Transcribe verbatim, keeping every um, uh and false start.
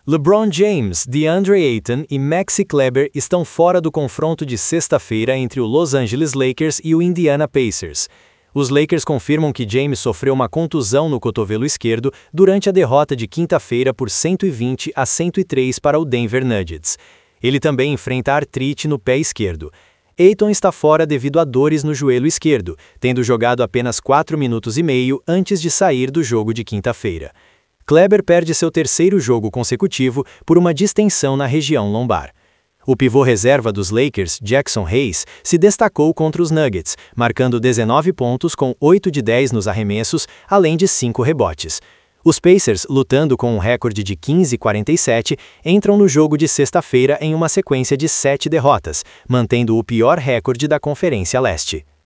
LeBron James, DeAndre Ayton e Maxi Kleber estão fora do confronto de sexta-feira entre o Los Angeles Lakers e o Indiana Pacers. Os Lakers confirmam que James sofreu uma contusão no cotovelo esquerdo durante a derrota de quinta-feira por cento e vinte a cento e três para o Denver Nuggets. Ele também enfrenta artrite no pé esquerdo. Ayton está fora devido a dores no joelho esquerdo, tendo jogado apenas quatro minutos e meio antes de sair do jogo de quinta-feira. Kleber perde seu terceiro jogo consecutivo por uma distensão na região lombar. O pivô reserva dos Lakers, Jackson Hayes, se destacou contra os Nuggets, marcando dezenove pontos com oito de dez nos arremessos, além de cinco rebotes. Os Pacers, lutando com um recorde de quinze a quarenta e sete, entram no jogo de sexta-feira em uma sequência de sete derrotas, mantendo o pior recorde da Conferência Leste.